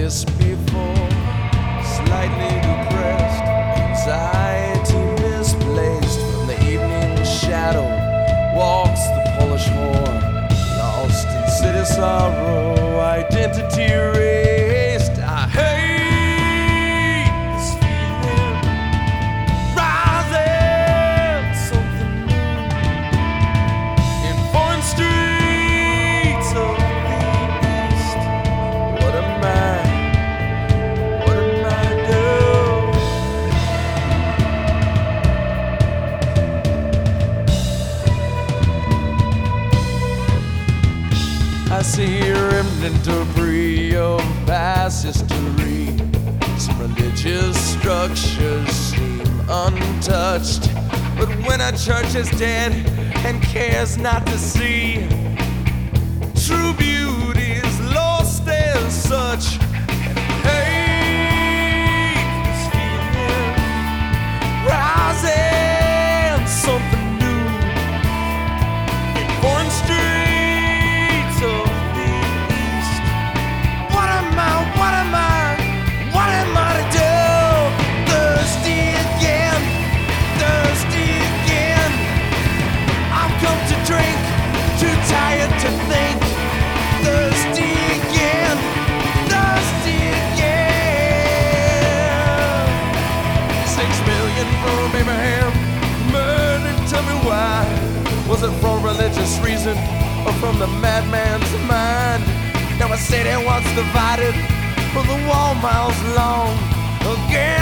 this before. Slightly depressed, anxiety misplaced. From the evening shadow walks the Polish whore. Lost in city sorrow, identity erased. I hate this feeling rising, something new in foreign streets of the East. What am I? What am I doing? I see a remnant debris of past history. Some religious structures seem untouched, but when a church is dead and cares not to see, true beauty is lost as such. And I hate this feeling rising, something new in foreign streets of the East. What am I? What am I? What am I to do? Thirsty again, thirsty again. I've come to drink, too tired to think. Thirsty again, thirsty again. 6 million from Abraham, murdered, tell me why. Was it for religious reason or from the madman's mind? Now a city once divided, with a wall miles long, again